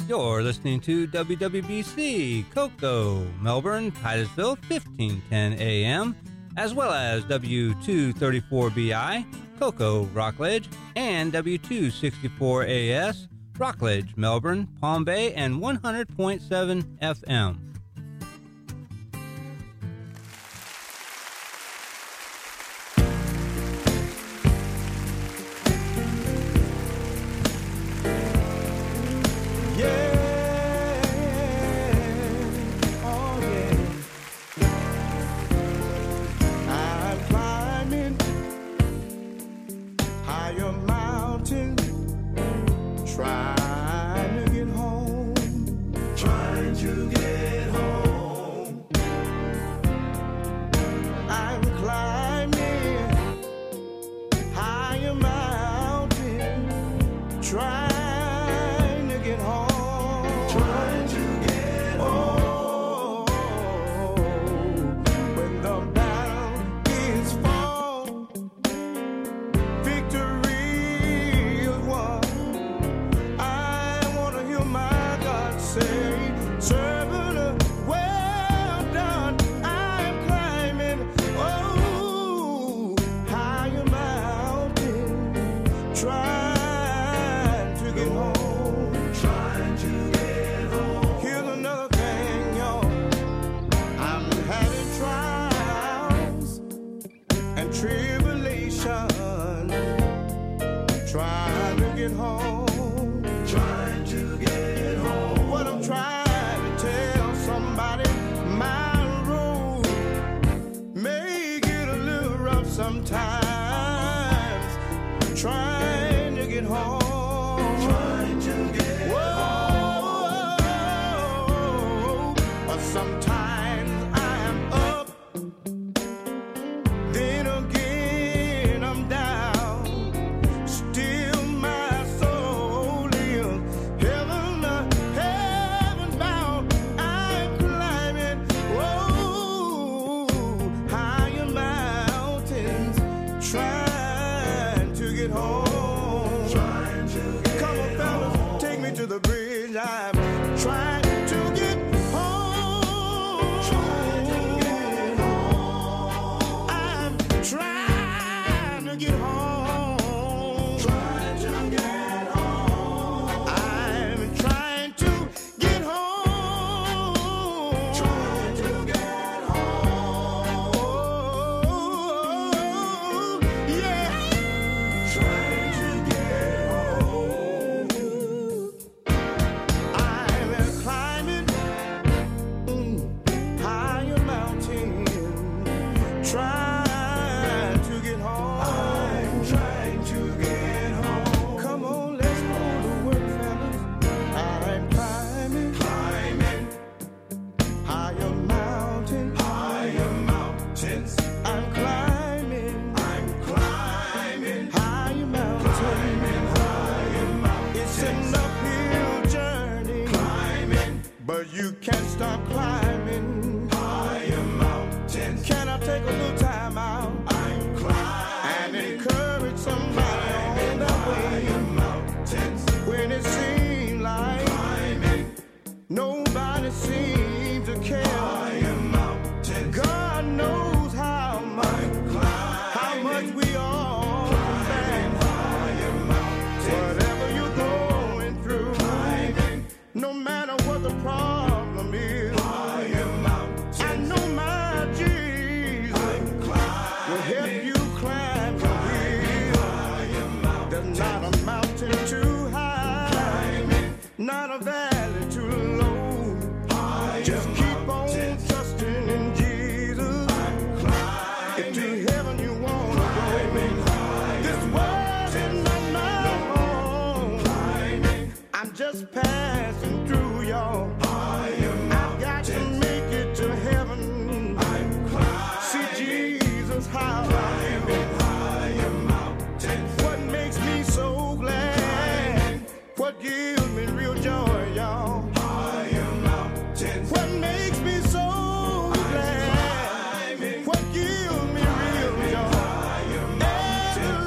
You're listening to WWBC, Cocoa, Melbourne, Titusville, 1510 AM, as well as W234BI, Cocoa, Rockledge, and W264AS, Rockledge, Melbourne, Palm Bay, and 100.7 FM.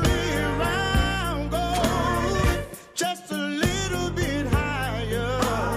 Just a little bit higher.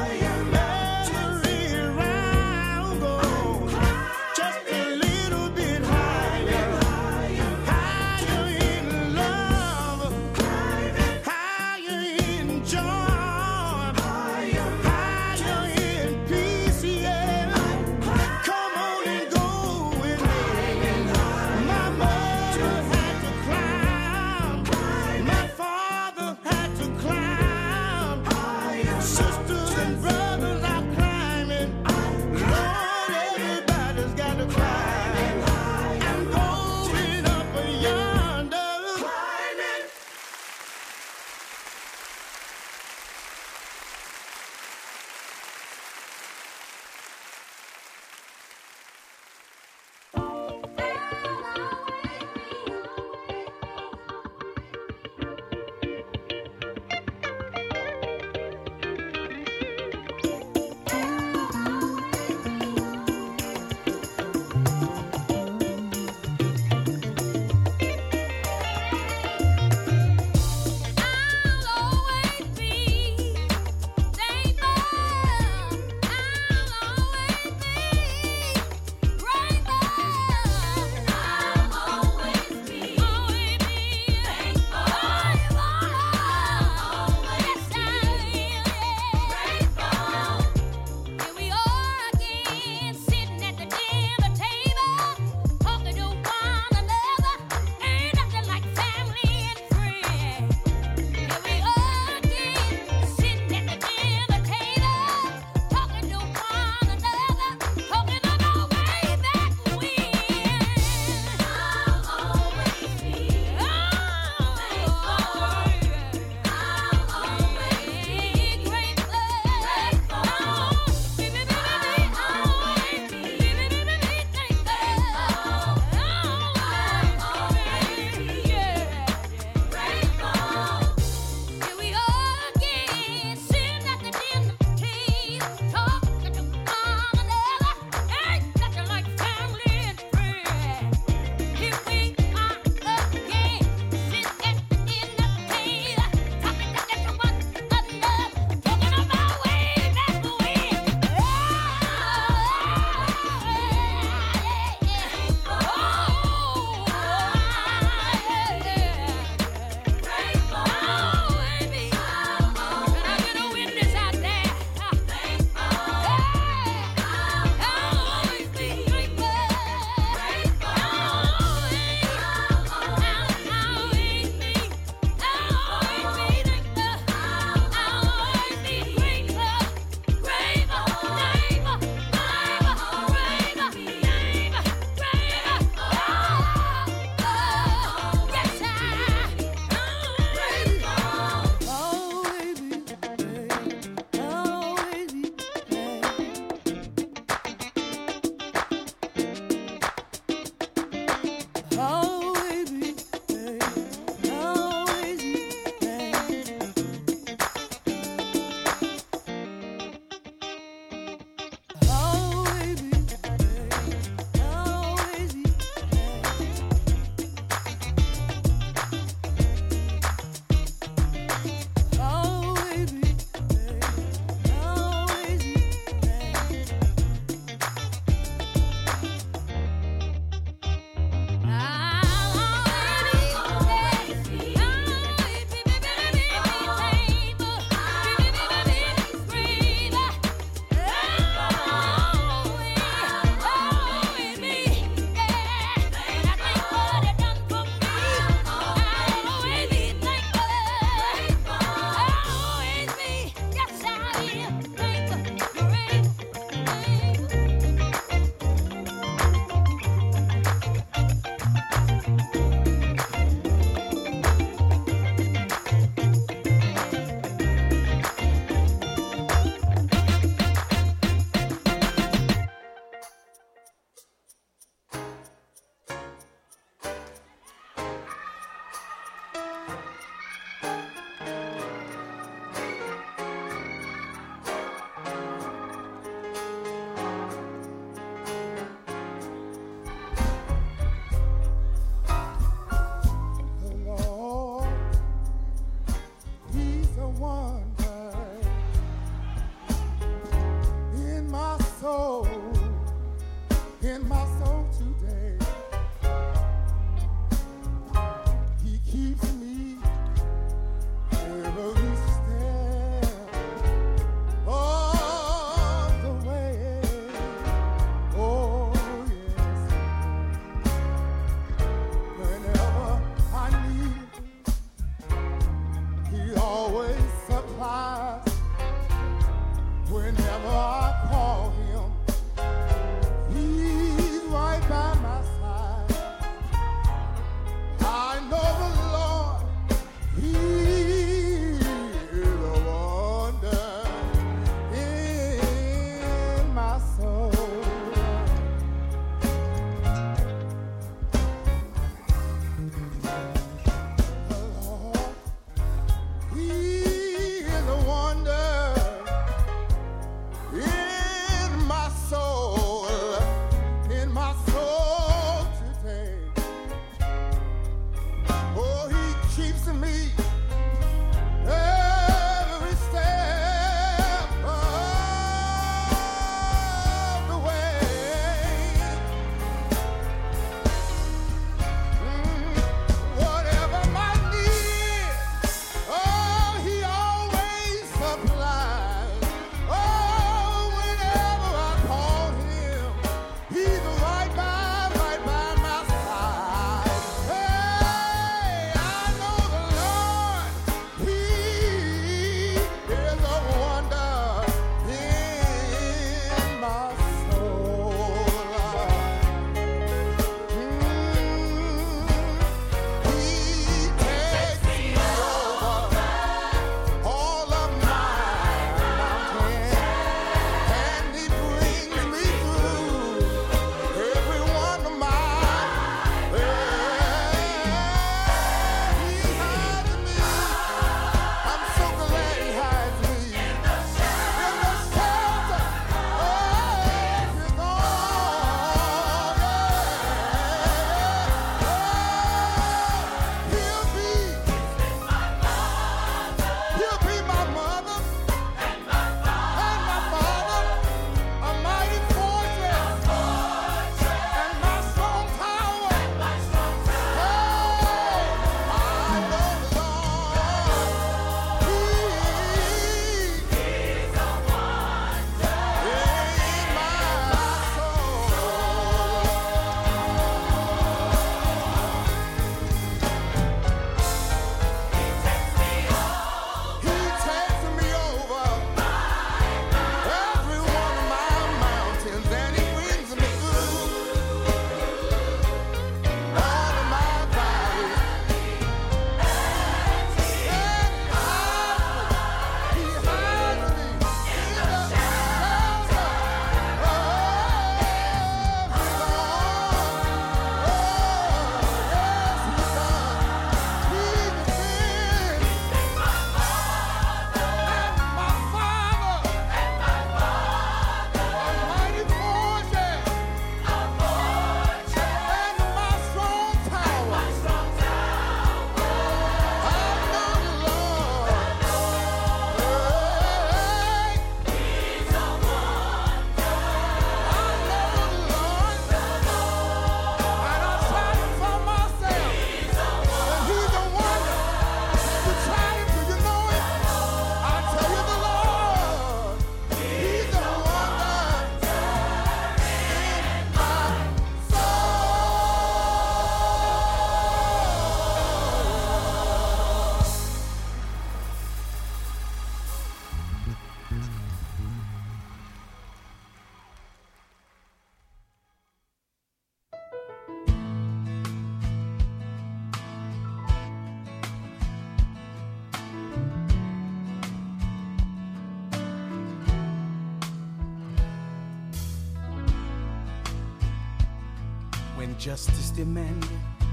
justice demanded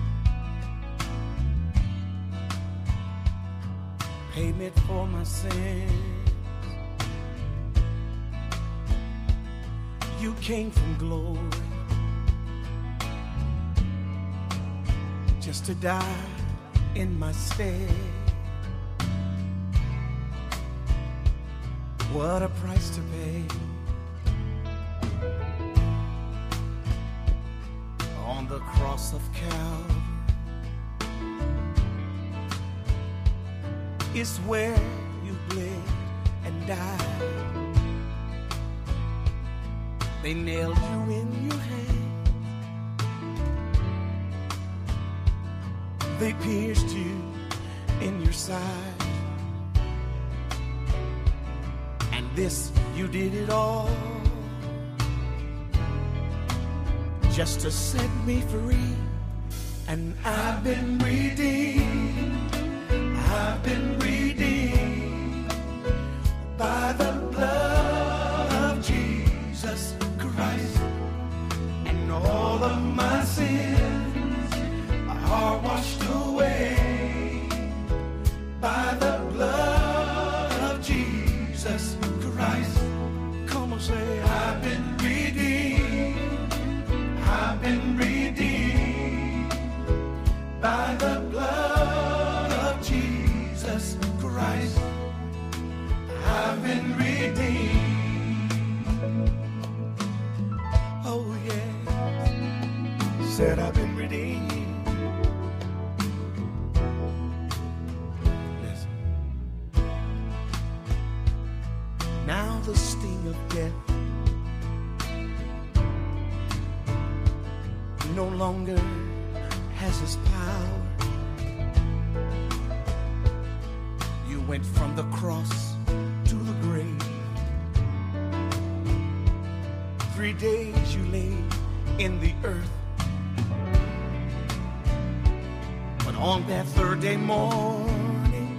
payment for my sins. You came from glory just to die in my stead. What a price to pay on the cross of Calvary. It's where you bled and died. They nailed you in your hands. They pierced you in your side. And this, you did it all just to set me free. And I've been redeemed. I've been redeemed by the blood of Jesus Christ, and all of my sins are washed away by the blood of Jesus Christ. Come on, say, I've been redeemed. I've been redeemed by the blood of Jesus Christ. I've been redeemed. Oh yeah, said I've been redeemed. Listen. Now the sting of death no longer has its power. You went from the cross to the grave. 3 days you lay in the earth, but on that third day morning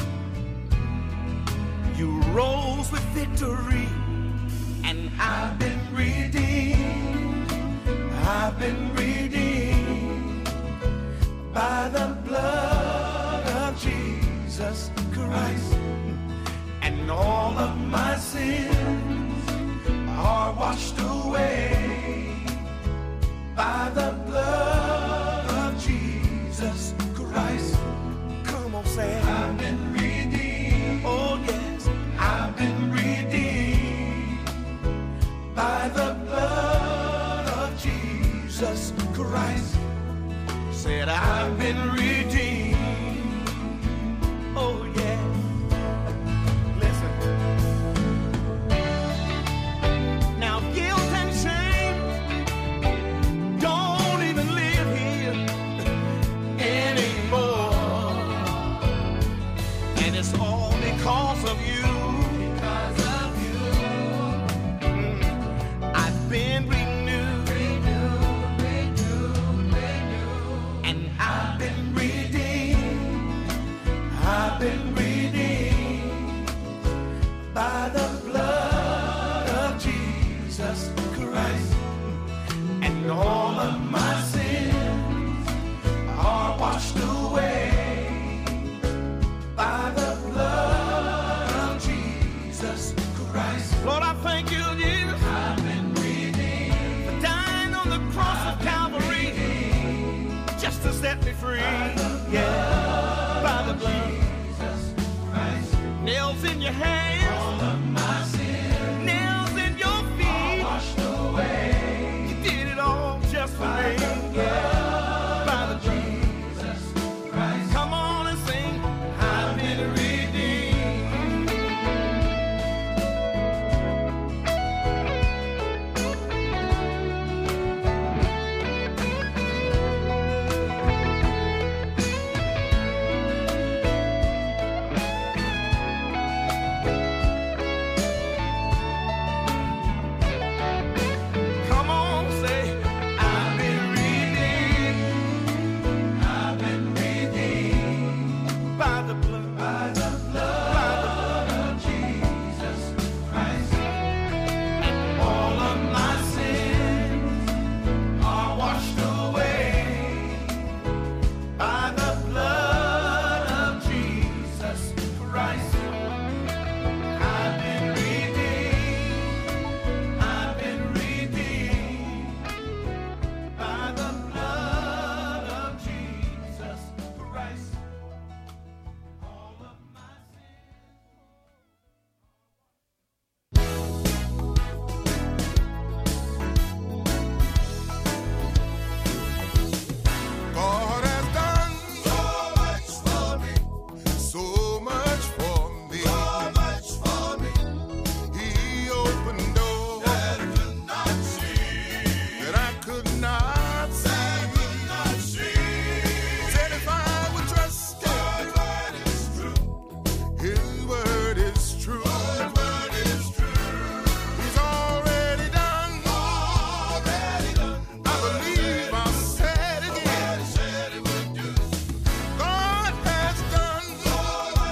you rose with victory. And I've been redeemed. I've been redeemed by the blood of Jesus Christ, and all of my sins are washed away by the blood of Jesus Christ. Come on, say, I've been redeemed. Oh yes, I've been redeemed by the blood of Jesus Christ. Said I've been redeemed. Oh yeah. Listen. Now guilt and shame don't even live here anymore. And it's all because of you. Because of you. I've been renewed. And I've been redeemed. I've been redeemed by the blood of Jesus Christ, and all of my sins are washed away by the blood of Jesus Christ. Lord, I thank you, Jesus. I've been redeemed for dying on the cross of Calvary just to set me free. Yeah, by the blood. Nails in your hands, all of my sins, nails in your feet, all washed away. You did it all just for me. Yeah, by the Jesus Christ. Come on and sing, I've been redeemed. Washed away. so much for me. So much for me. He opened doors that I could not see. That I could not see. That I could not see. Said if I would trust Him, His word is true. His word is true. His word is true. He's already done. Already done. I believe I'll say it again. God has done so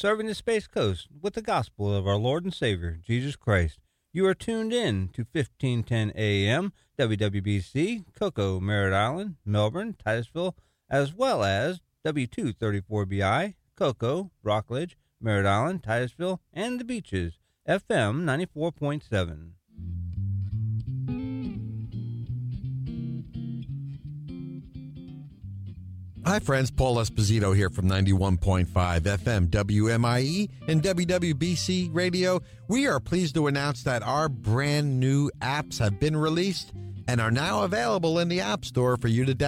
serving the Space Coast with the gospel of our Lord and Savior, Jesus Christ. You are tuned in to 1510 AM, WWBC, Cocoa, Merritt Island, Melbourne, Titusville, as well as W234BI, Cocoa, Rockledge, Merritt Island, Titusville, and the Beaches, FM 94.7. Hi, friends. Paul Esposito here from 91.5 FM WMIE and WWBC Radio. We are pleased to announce that our brand new apps have been released and are now available in the App Store for you to download.